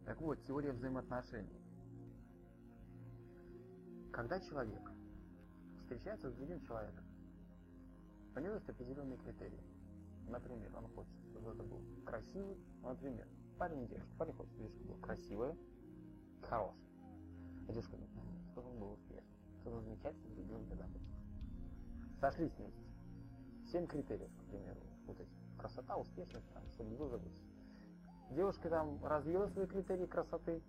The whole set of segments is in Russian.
Так вот, теория взаимоотношений. Когда человек встречается с другим человеком, у него есть определенные критерии. Например, он хочет, чтобы это был красивый, например, парень и девушка. Парень хочет, чтобы девушка была красивая, хорошая. А девушка говорит, чтобы он был успешный, чтобы он замечательно любил и тогда быть. Сошлись вместе. 7 критериев, к примеру, вот эти. Красота, успешность, там, все любил, забыть. Девушка там развила свои критерии красоты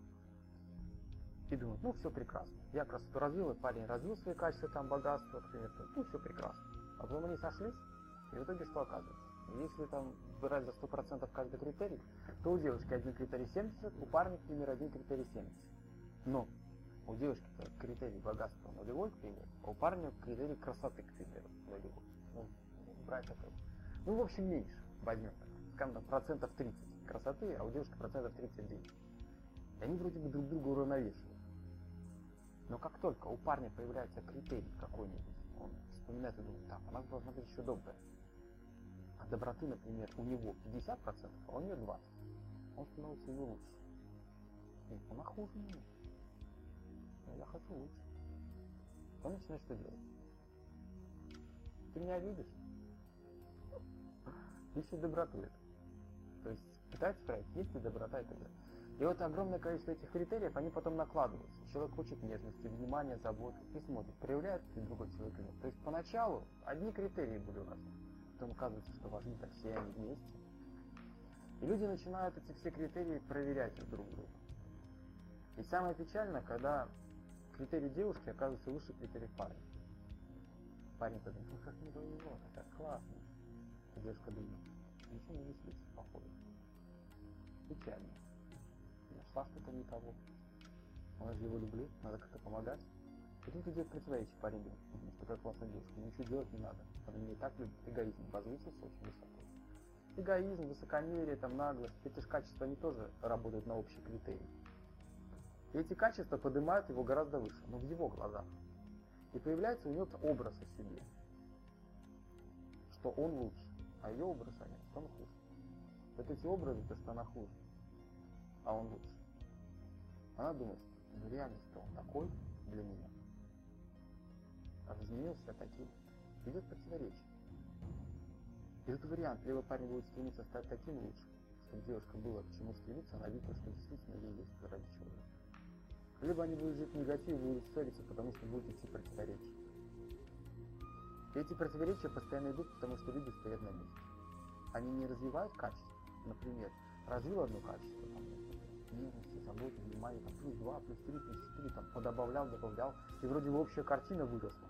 и думает, ну все прекрасно. Я красоту развила, парень развил свои качества, там, богатство, к примеру, ну все прекрасно. А потом они сошлись, и в итоге что оказывается? Если там брать за 100% каждый критерий, то у девушки один критерий 70, у парня, к примеру, один критерий 70. Но у девушки-то критерий богатства нулевой, к примеру, а у парня критерий красоты, к примеру, нулевой. Ну, брать такой. Ну, в общем, меньше возьмем. Скажем, там, процентов 30 красоты, а у девушки процентов 39. И они вроде бы друг друга уравновешивают. Но как только у парня появляется критерий какой-нибудь, он вспоминает и думает, так, она должна быть еще добрая. А доброты, например, у него 50%, а у нее 20%. Он становится ему лучше. И она хуже меня. Но я хочу лучше. Он начинает что делать? Ты меня видишь? Ищет доброту это. То есть пытается проверить, есть ли доброта и так далее. И вот огромное количество этих критериев, они потом накладываются. Человек хочет нежности, внимания, заботы, и смотрит, проявляет ли другой человек или нет. То есть поначалу одни критерии были важны, потом оказывается, что важны так все они вместе. И люди начинают эти все критерии проверять друг друга. И самое печальное, когда критерий девушки оказывается выше критерий парня. Парень подумает, ну как не повезло, это так классно. А девушка думает, ничего не мыслится, походу. Печально. Нашла что-то не того. Я же его люблю, надо как-то помогать. И тут идет противоречие, парень думает, что такая классная девушка, ничего делать не надо. Она меня и так любит, эгоизм возвысился очень высоко. Эгоизм, высокомерие, там, наглость, эти же качества, они тоже работают на общий критерий. И эти качества поднимают его гораздо выше, но в его глазах. И появляется у него образ о себе, что он лучше, а ее образ о нем, что он хуже. Вот эти образы, то, что она хуже, а он лучше. Она думает, ну реально-то он такой для меня, а изменился таким. Идет противоречие. И тут вариант, либо парень будет стремиться стать таким лучше, чтобы девушка была к чему стремиться, она видела, что действительно ей есть ради чего. Либо они будут жить в негативе, будут ссориться, потому что будут идти противоречия. И эти противоречия постоянно идут, потому что люди стоят на месте. Они не развивают качество. Например, развил одно качество, там, нежности, заботы, внимания, там, плюс 2, плюс 3, плюс 4, там, подобавлял, добавлял, и вроде бы общая картина выросла.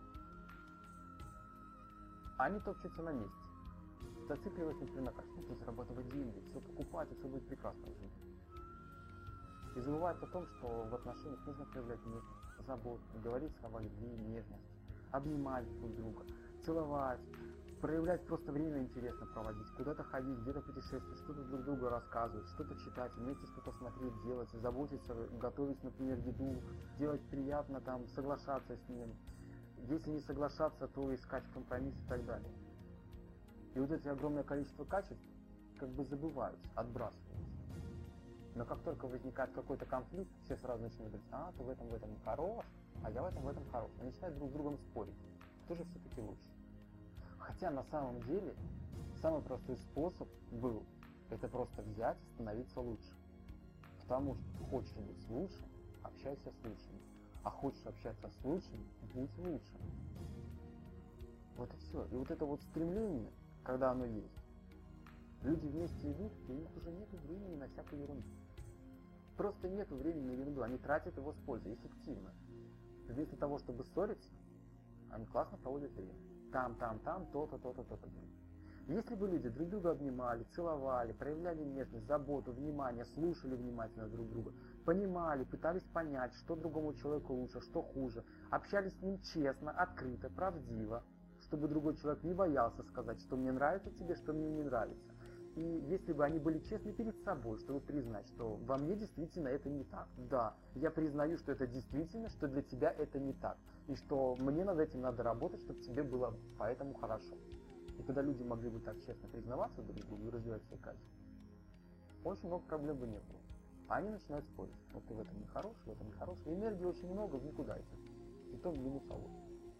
А они топчутся на месте, зацикливаясь, например, на качестве, нужно зарабатывать деньги, все покупать, и все будет прекрасно в жизни. И забывают о том, что в отношениях нужно проявлять нежность, заботу, говорить слова любви, нежности, обнимать друг друга, целовать, проявлять просто время интересно проводить, куда-то ходить, где-то путешествовать, что-то друг другу рассказывать, что-то читать, вместе что-то смотреть, делать, заботиться, готовить, например, еду, делать приятно, там, соглашаться с ним. Если не соглашаться, то искать компромисс и так далее. И вот это огромное количество качеств как бы забываются, отбрасываются. Но как только возникает какой-то конфликт, все сразу начинают говорить, а, ты в этом хорош, а я в этом хорош. И начинают друг с другом спорить, кто же все-таки лучше. Хотя на самом деле самый простой способ был, это просто взять и становиться лучше. Потому что хочешь быть лучше, общайся с лучшими. А хочешь общаться с лучшими, будь лучше. Вот и все. И вот это вот стремление, когда оно есть, люди вместе идут, и у них уже нет времени на всякую ерунду. Просто нет времени на ерунду, они тратят его с пользой, эффективно. Вместо того, чтобы ссориться, они классно проводят время. Там, то-то, то-то, то-то. Если бы люди друг друга обнимали, целовали, проявляли нежность, заботу, внимание, слушали внимательно друг друга, понимали, пытались понять, что другому человеку лучше, что хуже, общались с ним честно, открыто, правдиво, чтобы другой человек не боялся сказать, что мне нравится тебе, что мне не нравится. И если бы они были честны перед собой, чтобы признать, что во мне действительно это не так. Да, я признаю, что это действительно, что для тебя это не так. И что мне над этим надо работать, чтобы тебе было поэтому хорошо. И когда люди могли бы так честно признаваться друг другу и развивать свои качества, очень много проблем бы не было. А они начинают спорить. Вот ты в этом не хорош, в этом не хорош. И энергии очень много в никуда идет. И то в минусовой.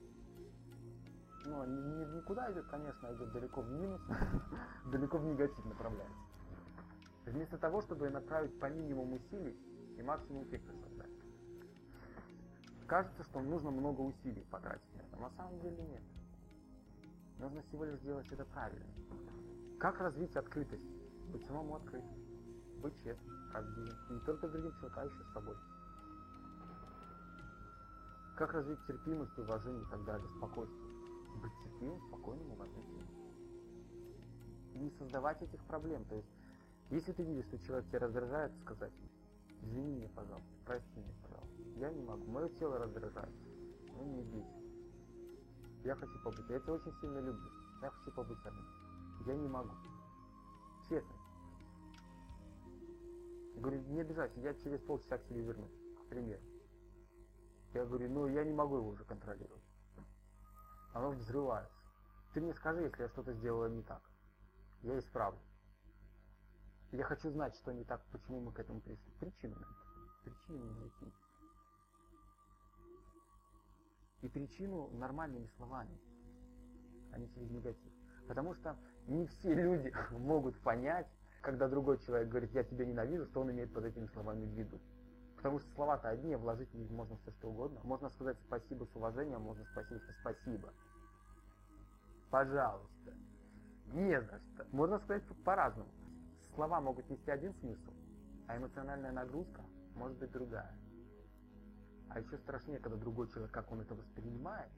Но не в никуда идет, конечно, идет далеко в минус, далеко в негатив направляется. Вместо того, чтобы направить по минимуму усилий и максимум эффекта создать. Кажется, что нужно много усилий потратить на это. На самом деле нет. Нужно всего лишь сделать это правильно. Как развить открытость? Быть самому открытым. Быть честным, правдивым. Не только с другим человеком, а еще с собой. Как развить терпимость, уважение и так далее, спокойствие. Быть терпимым, спокойным, уважительным. И не создавать этих проблем. То есть, если ты видишь, что человек тебя раздражает, сказать: извини меня, пожалуйста, прости меня, пожалуйста. Я не могу, мое тело раздражает. Ну не бейся. Я хочу побыть. Я тебя очень сильно люблю. Я хочу побыть одним. Я не могу. Честно. Я говорю, не обижайся, я через полчаса к тебе вернусь. К примеру. Я говорю, ну я не могу его уже контролировать. Оно взрывается. Ты мне скажи, если я что-то сделала не так. Я исправлю. Я хочу знать, что не так, почему мы к этому пришли. Причину найти. Причину не найти. И причину нормальными словами, а не через негатив. Потому что не все люди могут понять, когда другой человек говорит, я тебя ненавижу, что он имеет под этими словами в виду. Потому что слова-то одни, а вложить в них можно все что угодно. Можно сказать спасибо с уважением, можно спросить спасибо. Пожалуйста. Не за что. Можно сказать по-разному. Слова могут нести один смысл, а эмоциональная нагрузка может быть другая. А еще страшнее, когда другой человек, как он это воспринимает.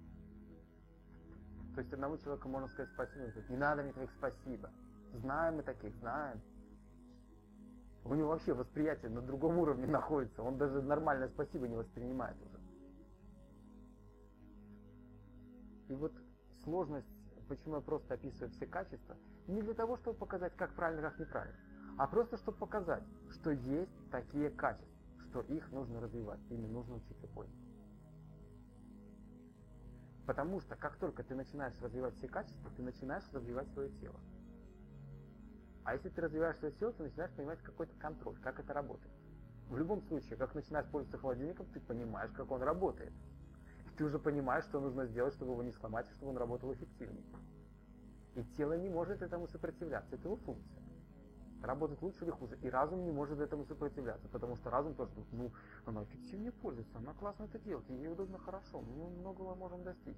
То есть одному человеку можно сказать спасибо, он говорит, не надо мне твоих спасибо. Знаем мы таких, знаем. У него вообще восприятие на другом уровне находится, он даже нормальное спасибо не воспринимает уже. И вот сложность, почему я просто описываю все качества, не для того, чтобы показать, как правильно, как неправильно, а просто, чтобы показать, что есть такие качества, что их нужно развивать, ими нужно учиться пользоваться. Потому что, как только ты начинаешь развивать все качества, ты начинаешь развивать свое тело. А если ты развиваешь свое тело, ты начинаешь понимать какой-то контроль, как это работает. В любом случае, как начинаешь пользоваться холодильником, ты понимаешь, как он работает. И ты уже понимаешь, что нужно сделать, чтобы его не сломать, и чтобы он работал эффективнее. И тело не может этому сопротивляться, это его функция. Работать лучше или хуже. И разум не может этому сопротивляться, потому что разум тоже думает, ну, она эффективнее пользуется, она классно это делает, ей удобно, хорошо, мы многого можем достичь.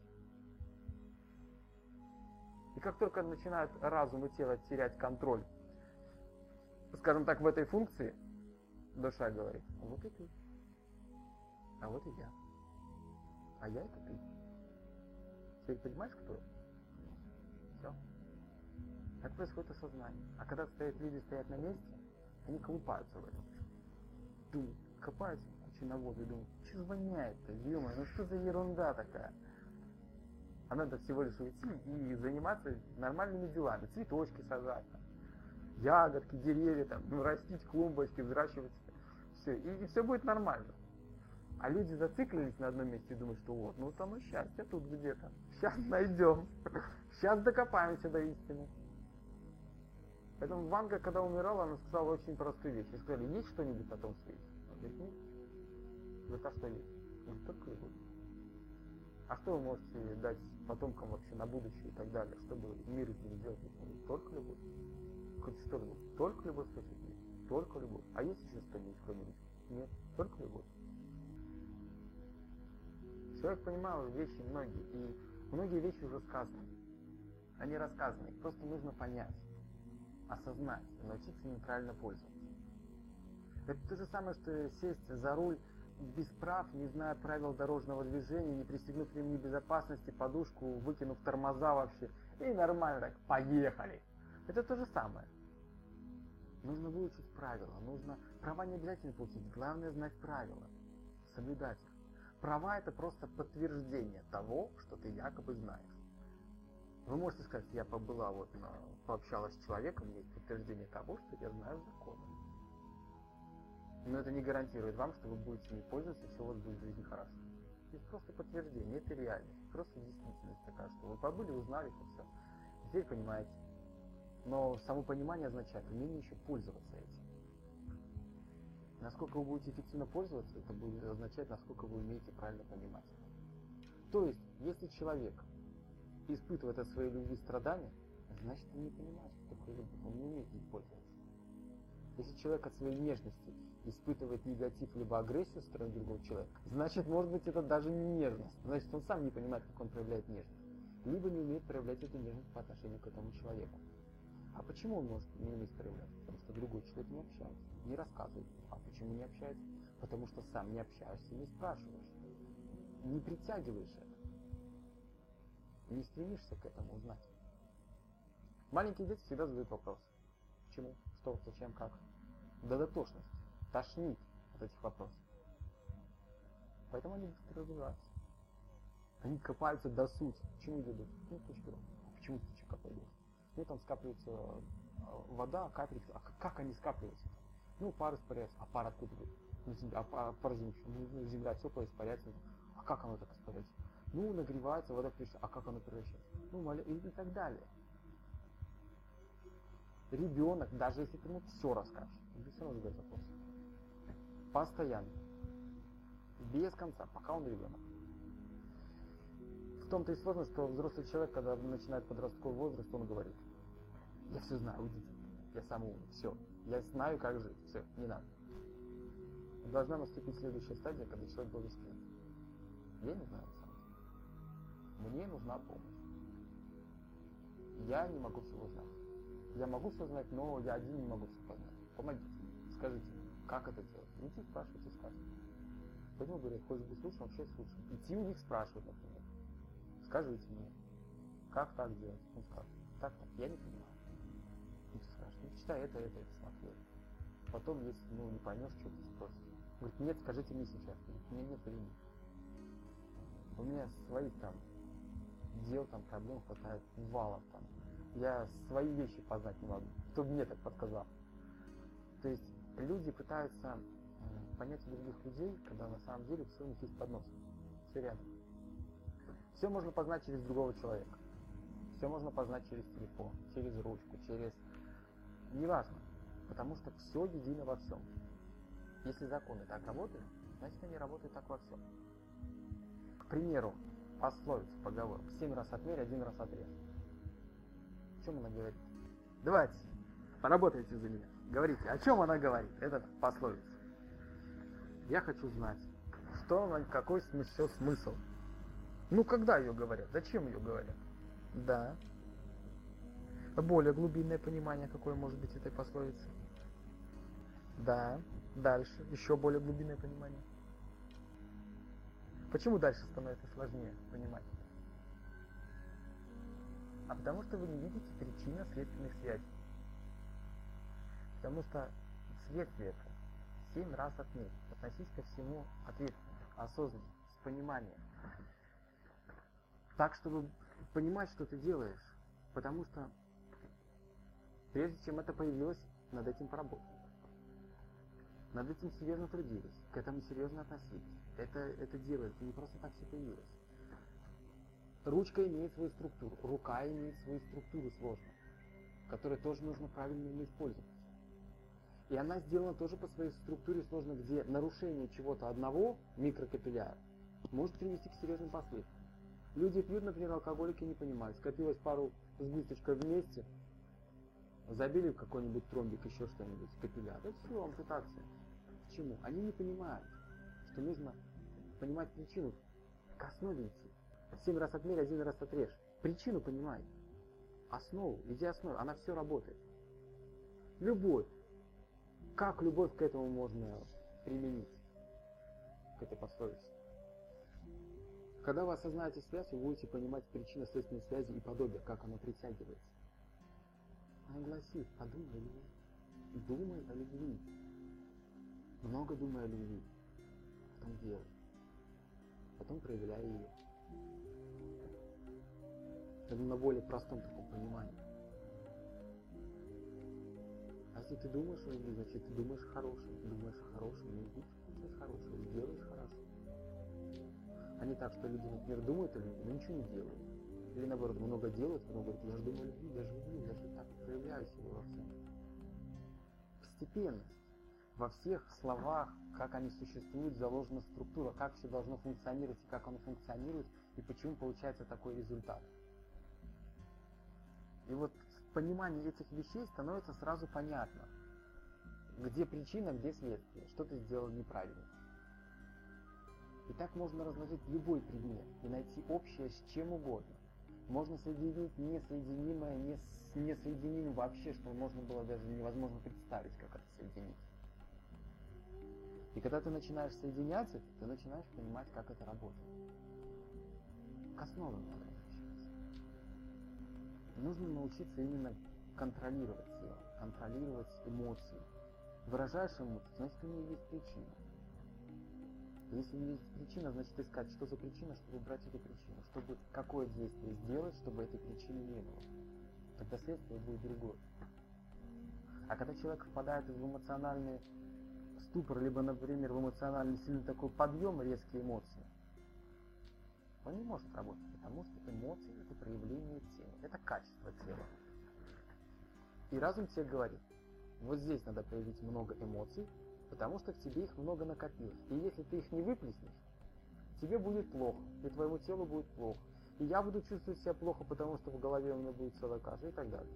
И как только начинают разум и тело терять контроль, скажем так, в этой функции, душа говорит, а вот и ты, а вот и я, а я это ты. Теперь понимаешь, кто это? Все. Так происходит осознание. А когда люди стоят на месте, они колупаются в этом. Думают, копаются кучей на воду и думают, что воняет-то, ё-моё, ну что за ерунда такая? А надо всего лишь уйти и заниматься нормальными делами. Цветочки сажать, там, ягодки, деревья, там, ну, растить клумбочки, взращивать. Все. И все будет нормально. А люди зациклились на одном месте и думают, что вот, ну там и счастье тут где-то. Сейчас найдем. Сейчас докопаемся до истины. Поэтому Ванга, когда умирала, она сказала очень простую вещь. Ей сказали, есть что-нибудь на том свете? Она говорит, нет. Говорит, а что есть? Говорит, только любовь. А что вы можете дать потомкам вообще на будущее и так далее, чтобы мир из них сделать? Говорит, только любовь. Хоть что любовь? Только любовь хочет есть. Только любовь. А есть еще что-нибудь, кроме любви? Нет, только любовь. Человек понимал вещи многие, и многие вещи уже сказаны. Они рассказаны, их просто нужно понять, осознать, научиться ими правильно пользоваться. Это то же самое, что сесть за руль без прав, не зная правил дорожного движения, не пристегнув ремни безопасности, подушку, выкинув тормоза вообще, и нормально так, поехали. Это то же самое. Нужно выучить правила, нужно... Права не обязательно получить, главное знать правила, соблюдать их. Права это просто подтверждение того, что ты якобы знаешь. Вы можете сказать, я пообщалась с человеком, есть подтверждение того, что я знаю законы. Но это не гарантирует вам, что вы будете ими пользоваться, и все у вас будет в жизни хорошо. Это просто подтверждение, это реальность, просто действительность такая, что вы побыли, узнали, это все. Теперь понимаете. Но само понимание означает умение еще пользоваться этим. Насколько вы будете эффективно пользоваться, это будет означать, насколько вы умеете правильно понимать. То есть, если человек испытывает от своей любви страдания, значит, он не понимает, что такое любовь, он не умеет ей пользоваться. Если человек от своей нежности испытывает негатив либо агрессию со стороны другого человека, значит, может быть, это даже не нежность. Значит, он сам не понимает, как он проявляет нежность. Либо не умеет проявлять эту нежность по отношению к этому человеку. А почему он может не уметь проявлять? Потому что другой человек не общается, не рассказывает. А почему не общается? Потому что сам не общаешься, не спрашиваешь, не притягиваешь это, не стремишься к этому узнать. Маленькие дети всегда задают вопрос. Почему? Что? Зачем? Как? До дотошности. Тошнит от этих вопросов. Поэтому они быстро разбираются. Они копаются до сути. Почему идут? Ну, точка. Почему ты копаешь? Ну, там скапливается вода, капельки. А как они скапливаются? Ну, пар испаряется. А пар откуда идет? Пар земли. Ну, земля теплая, испаряется. А как оно так испаряется? Ну, нагревается, вода превращается. А как оно превращается? Ну, и так далее. Ребенок, даже если ты ему все расскажешь, он все равно задает вопрос. Постоянно. Без конца, пока он ребенок. В том-то и сложно, что взрослый человек, когда начинает подростковый возраст, он говорит: я все знаю, уйдите, я сам умный, все, я знаю, как жить, все, не надо. Должна наступить следующая стадия, когда человек должен сказать: я не знаю, на самом деле. Мне нужна помощь. Я не могу всего знать. Я могу все знать, но я один не могу все познать. Помогите. Скажите, как это делать? Идти спрашивать и скажут. Поэтому говорят, хочешь быть лучше, вообще лучше. Идти у них спрашивать, например. Скажите мне, как так делать? Он скажет, так, я не понимаю. И ты скажешь, ну читай это, смотри. Потом, если не поймешь, что ты спросишь. Говорит, нет, скажите мне сейчас. У меня нет времени. У меня своих там дел, там проблем хватает, валов там. Я свои вещи познать не могу, кто бы мне так подсказал. То есть люди пытаются понять у других людей, когда на самом деле все у них есть под носом, все рядом. Все можно познать через другого человека, все можно познать через телефон, через ручку, через... Неважно, потому что все едино во всем. Если законы так работают, значит они работают так во всем. К примеру, пословица, поговорка: 7 раз отмерь, 1 раз отрежь. О чем она говорит? Давайте, поработайте за меня. Говорите, о чем она говорит? Это пословица. Я хочу знать, что она, какой смысл. Ну, когда ее говорят? Зачем ее говорят? Да. Более глубинное понимание, какое может быть этой пословицы. Да. Дальше. Еще более глубинное понимание. Почему дальше становится сложнее понимать? А потому что вы не видите причинно-следственных связей. Потому что следствие это 7 раз отметь. Относись ко всему ответственно, осознанно, с пониманием. Так, чтобы понимать, что ты делаешь. Потому что прежде чем это появилось, над этим поработали. Над этим серьезно трудились, к этому серьезно относились. Это делается, не просто так все появилось. Ручка имеет свою структуру, рука имеет свою структуру сложную, которую тоже нужно правильно использовать. И она сделана тоже по своей структуре сложно, где нарушение чего-то одного микрокапилляра может привести к серьезным последствиям. Люди пьют, например, алкоголики не понимают, скопилось пару сгусточков вместе, забили в какой-нибудь тромбик, еще что-нибудь, капилляр, это все, ампутация. Почему? Они не понимают, что нужно понимать причину, к основе идти. 7 раз отмерь, 1 раз отрежь. Причину понимай. Основу, иди основу, она все работает. Любовь. Как любовь к этому можно применить? К этой пословице. Когда вы осознаете связь, вы будете понимать причинно-следственные связи и подобие, как оно притягивается. Она гласит: подумай о любви. Думай о любви. Много думай о любви. Потом делай. Потом проявляй ее. Это на более простом таком понимании. А если ты думаешь о любви, значит ты думаешь о хорошем. Ты думаешь о хорошем, и будешь получать хорошее, и делаешь хорошо. А не так, что люди, например, думают о любви, но ничего не делают. Или наоборот, много делают, потом говорят: я же думаю о любви, я же люблю, я же так проявляю себя во всем. Постепенность. Во всех словах, как они существуют, заложена структура, как все должно функционировать и как оно функционирует, и почему получается такой результат. И вот в понимании этих вещей становится сразу понятно, где причина, где следствие, что ты сделал неправильно. И так можно разложить любой предмет и найти общее с чем угодно. Можно соединить несоединимое с несоединимым вообще, что можно было даже невозможно представить, как это соединить. И когда ты начинаешь соединять это, ты начинаешь понимать, как это работает. К основам надо возвращаться. Нужно научиться именно контролировать тело, контролировать эмоции. Выражаешь эмоции, значит у нее есть причина. Если есть причина, значит искать, что за причина, чтобы убрать эту причину, чтобы какое действие сделать, чтобы этой причины не было. Тогда следствие будет другое. А когда человек впадает в эмоциональный ступор, либо, например, в эмоциональный сильный такой подъем, резкие эмоции, он не может работать, потому что эмоции — это проявление тела, это качество тела. И разум тебе говорит, вот здесь надо проявить много эмоций, потому что в тебе их много накопилось. И если ты их не выплеснешь, тебе будет плохо, и твоему телу будет плохо. И я буду чувствовать себя плохо, потому что в голове у меня будет целая каша и так далее.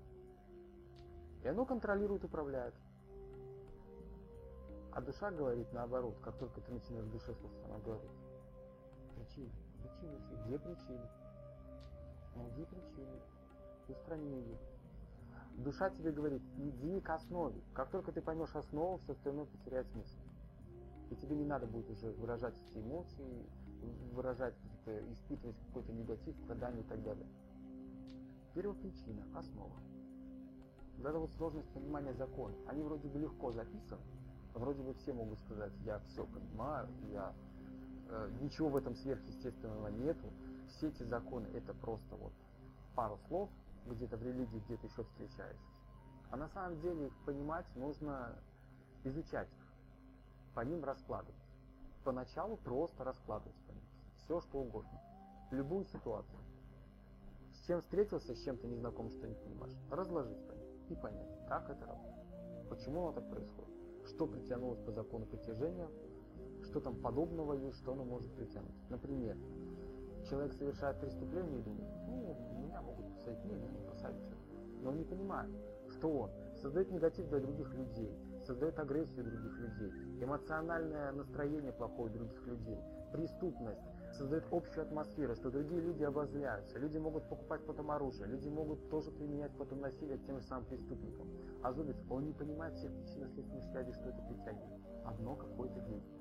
И оно контролирует, управляет. А душа говорит наоборот, как только ты начинаешь в душе слушать, она говорит: причины, где причины? Найди причины, устрани ее. Душа тебе говорит: иди к основе. Как только ты поймешь основу, все остальное потеряет смысл. И тебе не надо будет уже выражать эти эмоции, выражать, испытывать какой-то негатив, страдания и так далее. Первопричина, основа. Вот эта вот сложность понимания закона. Они вроде бы легко записаны, вроде бы все могут сказать: я все понимаю, ничего в этом сверхъестественного нету, все эти законы это просто вот пару слов, где-то в религии, где-то еще встречаешься. А на самом деле их понимать нужно изучать их, по ним раскладывать. Поначалу просто раскладывать по ним все, что угодно, любую ситуацию. С чем встретился, с чем ты не знаком, что не понимаешь, разложить по ним и понять, как это работает, почему оно так происходит, что притянулось по закону притяжения, что там подобного есть, что оно может притянуть. Например, человек совершает преступление и думает: меня могут посадить, меня не посадят. Но он не понимает, что он создает негатив для других людей, создает агрессию других людей, эмоциональное настроение плохое других людей, преступность, создает общую атмосферу, что другие люди обозляются, люди могут покупать потом оружие, люди могут тоже применять потом насилие к тем же самым преступникам. А зубец, он не понимает всех причинно-следственных связей, что это притягивает. Одно какое-то действие.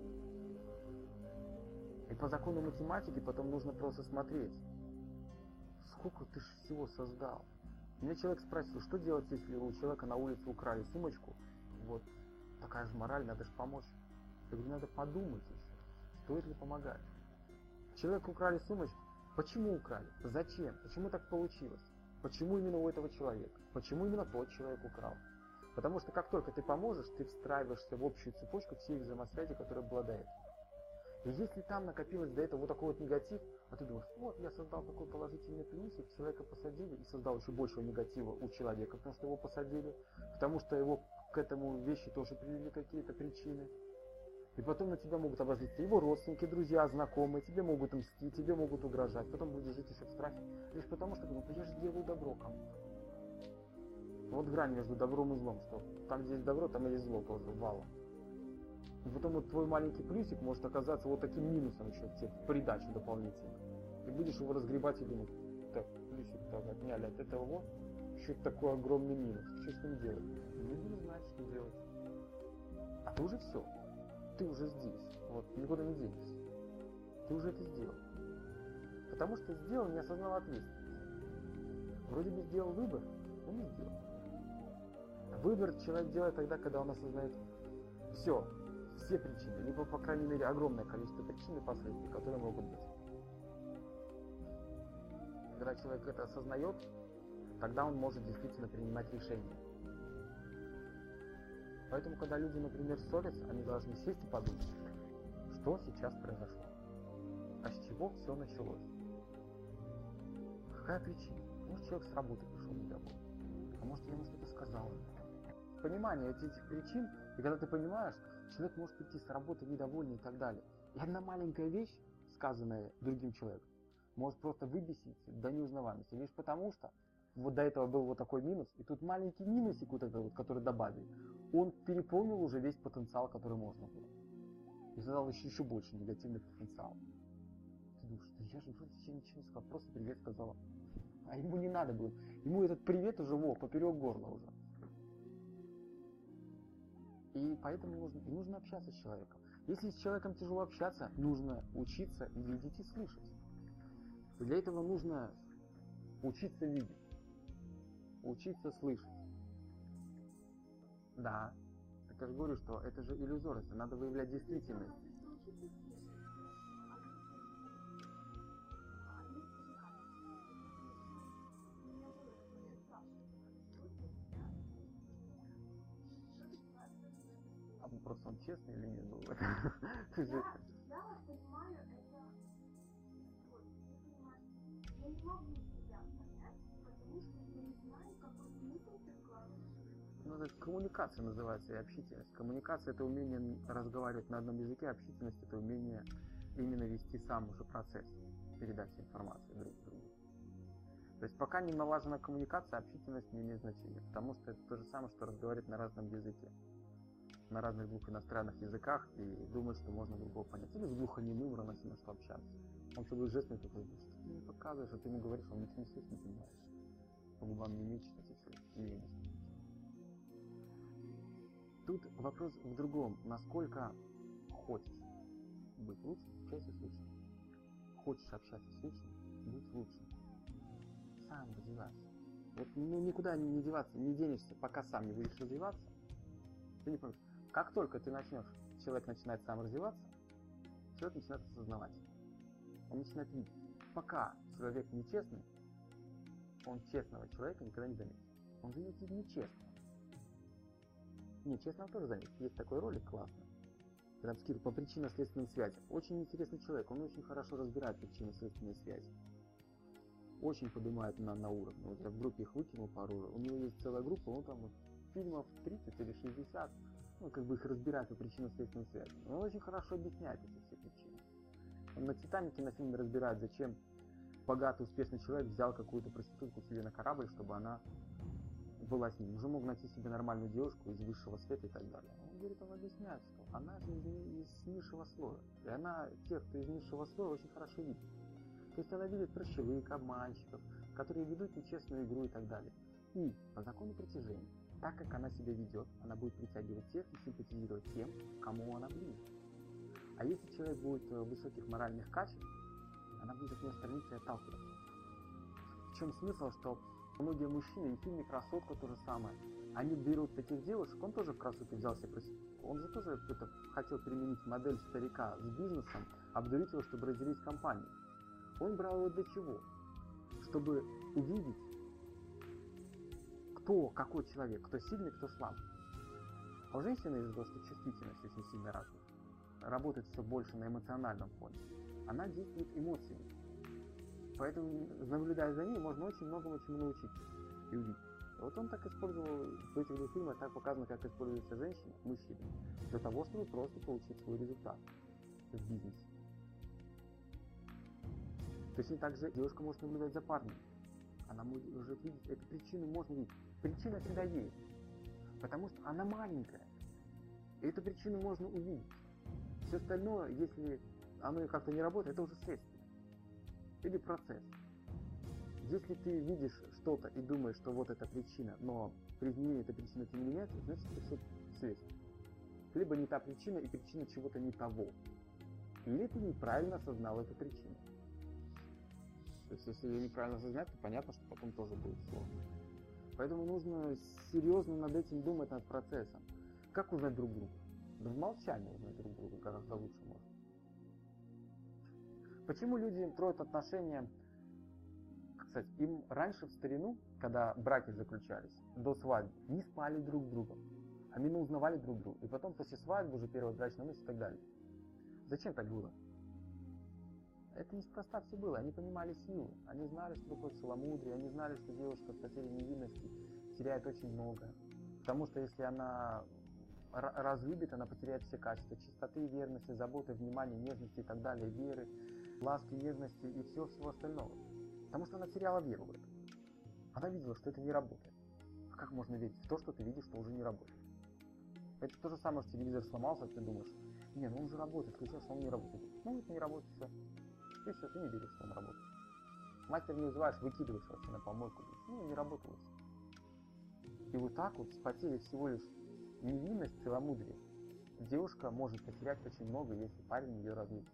И по закону математики потом нужно просто смотреть, сколько ты всего создал. Меня человек спросил, что делать, если у человека на улице украли сумочку, вот такая же мораль, надо же помочь. Я говорю, надо подумать еще, стоит ли помогать. Человеку украли сумочку, почему украли, зачем, почему так получилось, почему именно у этого человека, почему именно тот человек украл. Потому что как только ты поможешь, ты встраиваешься в общую цепочку всех взаимосвязей, которые была до этого. И если там накопилось до этого вот такой вот негатив, а ты думаешь: вот я создал такой положительный плюсик, человека посадили, и создал еще большего негатива у человека, потому что его посадили, потому что его к этому вещи тоже привели какие-то причины. И потом на тебя могут обозлиться его родственники, друзья, знакомые, тебе могут мстить, тебе могут угрожать, потом будешь жить еще в страхе, лишь потому что я же делаю добро кому-то. Вот грань между добром и злом, что там, где есть добро, там и есть зло тоже, валом. И потом вот твой маленький плюсик может оказаться вот таким минусом еще тебе в придачу дополнительно. И будешь его разгребать и думать: так, плюсик так отняли от этого вот, еще такой огромный минус, что с ним делать? Не буду знать, что делать. А ты уже все, ты уже здесь, вот, никуда не денешься. Ты уже это сделал. Потому что сделал, не осознал ответственность. Вроде бы сделал выбор, но не сделал. Выбор человек делает тогда, когда он осознает все причины, либо, по крайней мере, огромное количество причин и последствий, которые могут быть. Когда человек это осознает, тогда он может действительно принимать решения. Поэтому, когда люди, например, ссорятся, они должны сесть и подумать, что сейчас произошло, а с чего все началось. Какая причина? Может, человек с работы пришел недовольный, а может, я ему что-то сказал. Понимание этих причин И когда ты понимаешь, человек может прийти с работы недовольный и так далее. И одна маленькая вещь, сказанная другим человеком, может просто выбесить до неузнаваемости. Лишь потому, что вот до этого был вот такой минус, и тут маленький минусик вот этот вот, который добавили, он переполнил уже весь потенциал, который можно было. И создал еще больше негативный потенциал. Ты думаешь, да я же вроде ничего не сказал, просто привет сказала. А ему не надо было. Ему этот привет уже поперек горла уже. И поэтому нужно общаться с человеком. Если с человеком тяжело общаться, нужно учиться видеть и слышать. И для этого нужно учиться видеть, учиться слышать. Да, так я же говорю, что это же иллюзорность, надо выявлять действительность. А просто он честный или нет был? Я вас понимаю, это... Вот, я понимаю, я не могу себя понять, потому что я не знаю, какой смысл ты вкладываешь. Ну, это коммуникация называется и общительность. Коммуникация — это умение разговаривать на одном языке, общительность — это умение именно вести сам уже процесс передачи информации друг другу. То есть пока не налажена коммуникация, общительность не имеет значения, потому что это то же самое, что разговаривать на разном языке, на разных двух иностранных языках и думать, что можно другого понять. Или с глухонемым равносильно, что общаться. Он все будет жестами такой, что ты мне показываешь, а ты ему говоришь, он ничего не слышит, не понимаешь. По губам не мечет, и все, не видишь. Тут вопрос в другом, насколько хочешь быть лучше, общайся с лучшим. Хочешь общаться с лучшим, будь лучше. Сам развивайся. Вот никуда не деваться, не денешься, пока сам не будешь развиваться. Ты не поймешь. Как только ты начнешь, человек начинает сам развиваться, человек начинает осознавать. Он начинает видеть. Пока человек нечестный, он честного человека никогда не заметит. Он заметит нечестного. Нечестного тоже заметит. Есть такой ролик классный. Прям скидку по причинно-следственным связям. Очень интересный человек, он очень хорошо разбирает причинно-следственные связи. Очень поднимает на уровень. Вот я в группе их выкинул пару. У него есть целая группа, он там фильмов 30 или 60, ну, как бы их разбирать по причинно-следственным связям. Он очень хорошо объясняет эти все причины. Он на «Титанике» на фильме разбирает, зачем богатый, успешный человек взял какую-то проститутку себе на корабль, чтобы она была с ним. Уже мог найти себе нормальную девушку из высшего света и так далее. Он говорит, он объясняет, что она же из низшего слоя. И она, тех, кто из низшего слоя, очень хорошо видит. То есть она видит прыщевых, обманщиков, которые ведут нечестную игру и так далее. И по закону притяжения, так как она себя ведет, она будет притягивать тех и симпатизировать тем, кому она ближе. А если человек будет высоких моральных качеств, она будет от него стремиться и отталкиваться. В чем смысл, что многие мужчины, и в фильме «Красотка» то же самое, они берут таких девушек, он тоже в «Красотке» взял себе проститутку, он же тоже хотел применить модель старика с бизнесом, обдурить его, чтобы разделить компанию. Он брал его для чего? Чтобы увидеть, кто какой человек, кто сильный, кто слабый. А у женщины из-за того, что чувствительность очень сильно развита, работает все больше на эмоциональном фоне, она действует эмоциями. Поэтому, наблюдая за ней, можно очень многому чему научиться и увидеть. И вот он так использовал, в этих двух фильмах так показано, как используется женщина, мужчина, для того, чтобы просто получить свой результат в бизнесе. Точно так же девушка может наблюдать за парнем. Она может видеть, эту причину можно видеть. Причина всегда есть, потому что она маленькая. И эту причину можно увидеть. Все остальное, если оно как-то не работает, это уже следствие. Или процесс. Если ты видишь что-то и думаешь, что вот эта причина, но при изменении этой причины это не меняется, значит это все следствие. Либо не та причина и причина чего-то не того. Или ты неправильно осознал эту причину. То есть, если ее неправильно осознать, то понятно, что потом тоже будет сложно. Поэтому нужно серьезно над этим думать, над процессом. Как узнать друг друга? Да в молчании узнать друг друга гораздо лучше можно. Почему люди строят отношения? Кстати, им раньше в старину, когда браки заключались, до свадьбы, не спали друг с другом, а именно узнавали друг друга. И потом после свадьбы, уже первого брачного месяца и так далее. Зачем так было? Это неспроста все было, они понимали силу, они знали, что такое целомудрие, они знали, что девушка в потере невинности теряет очень много. Потому что если она разлюбит, она потеряет все качества чистоты, верности, заботы, внимания, нежности и так далее, веры, ласки, нежности и всего остального. Потому что она теряла веру в это. Она видела, что это не работает. А как можно верить в то, что ты видишь, что уже не работает? Это то же самое, что телевизор сломался, ты думаешь, не, ну он же работает, включил, что он не работает. Ну, это не работает, все. И все, ты не веришь, что он работает. Мастер не вызываешь, выкидываешь вообще на помойку. Ну, не работало. И вот так вот, с потерей всего лишь невинность, целомудрие, девушка может потерять очень много, если парень ее разлюбит.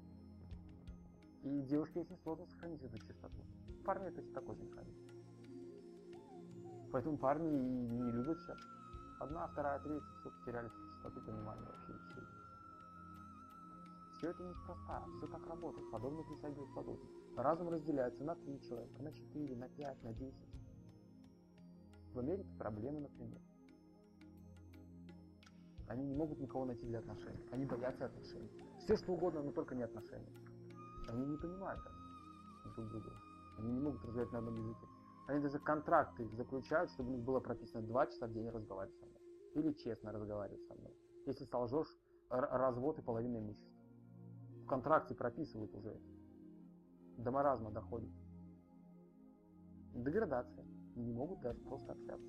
И девушке очень сложно сохранить эту чистоту. Парни это так очень хранят. Поэтому парни и не любят сейчас. Одна, вторая, третья, все потеряли чистоту, понимания вообще и все. Все это неспроста, все так работает, подобное притягивает подобное. Разум разделяется на 3 человека, на 4, на 5, на 10. В Америке проблемы, например. Они не могут никого найти для отношений. Они боятся отношений. Все что угодно, но только не отношений. Они не понимают это друг друга. Они не могут разговаривать на одном языке. Они даже контракты заключают, чтобы у них было прописано 2 часа в день разговаривать со мной. Или честно разговаривать со мной. Если солжешь, развод и половина имущества. В контракте прописывают уже это. До маразма доходит. Деградация. Не могут даже просто общаться.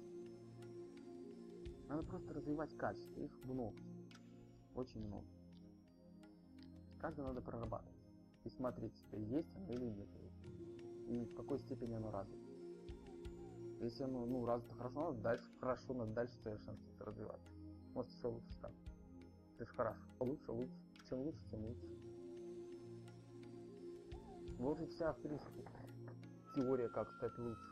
Надо просто развивать качество. Их много. Очень много. Каждое надо прорабатывать. И смотреть, есть оно или нет. И в какой степени оно развито. Если оно развито хорошо, надо дальше совершенствоваться, развиваться. Может еще лучше стать. Это же хорошо. Лучше. Чем лучше, тем лучше. Вот и вся, в принципе, теория, как стать лучше.